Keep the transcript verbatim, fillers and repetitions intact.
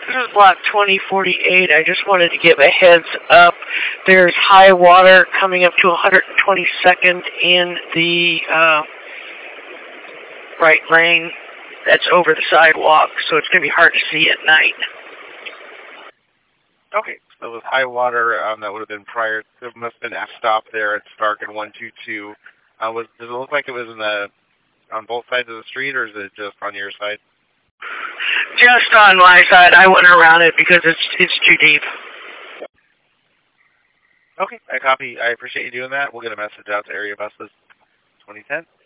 This is block twenty forty-eight. I just wanted to give a heads up. There's high water coming up to one hundred twenty-second in the uh, right lane. That's over the sidewalk, so it's going to be hard to see at night. Okay, so with high water, um, that would have been prior. There must have been a stop there at Stark and one two two. Uh, was does it look like it was in the on both sides of the street, or is it just on your side? Just on my side. I went around it because it's it's too deep. Okay, I copy. I appreciate you doing that. We'll get a message out to area buses twenty ten.